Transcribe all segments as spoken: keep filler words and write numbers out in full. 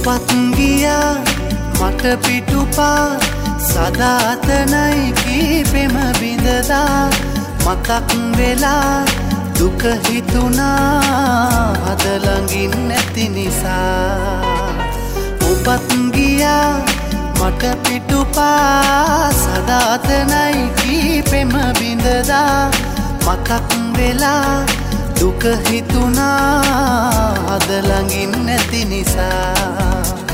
ඔබත් ගියා මට පිටුපා සදාතනයි කීපෙම බිඳදා මතක් වෙලා දුක හිතුණා අද ළඟින් නැති නිසා ඔබත් ගියා මට පිටුපා සදාතනයි කීපෙම බිඳදා මතක් වෙලා දුක හිතුණා අද ළඟින් නැති නිසා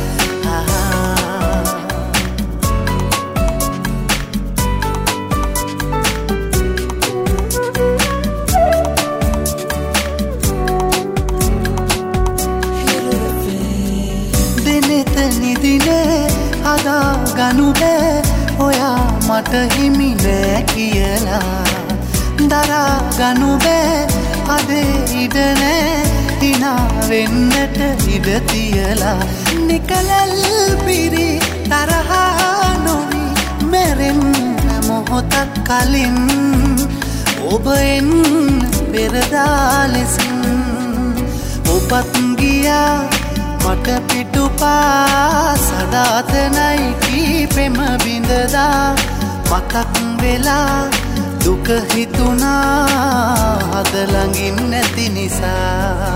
නිදිනේ හදා ගනු බෑ ඔයා මට හිමි නෑ කියලා දරා ගනු බෑ අදේ ඉඩ නෑ හිනා වෙන්නට ඉඩ තියලා නිකලල් පිරි තරහා නොවි මැරෙන්න මොහොතක් කලින් ඔබ එන්න පෙරදා ලෙසින් ඔබත් ගියා මට පිටුපා සදාතනයි කීපෙම බිඳදා මතක් වෙලා දුක හිතුණා අද ළඟින් නැති නිසා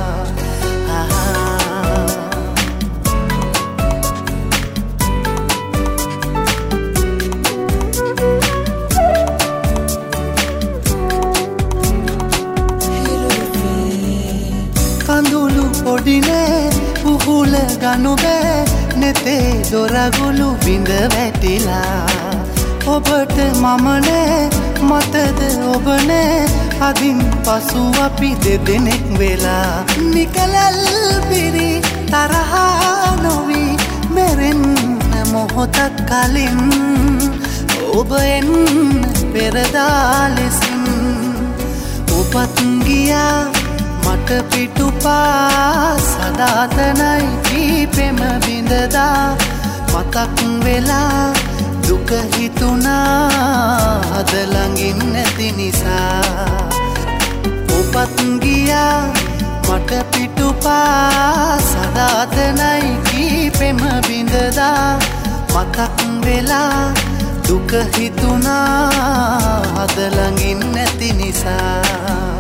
කඳුළු පොඩිනේ පුහුල ගනු බෑ නෙතේ දොරගුළු බිඳ වැටිලා ඔබට මම නෑ මතද ඔබ නෑ අදින් පසු අපි දෙදෙනෙක් වෙලා නිකලල් පිරි තරහා නොවි මැරෙන්න මොහොතක් කලින් ඔබ එන්න පෙරදා ලෙසින් ඔබත් ගියා මට පිටුපා සදාතනයි කීපෙම බිඳදා මතක් වෙලා දුක හිතුණා අද ළඟින් නැති නිසා ඔබත් ගියා මට පිටුපා සදාතනයි කීපෙම බිඳදා මතක් වෙලා දුක හිතුණා අද ළඟින් නැති නිසා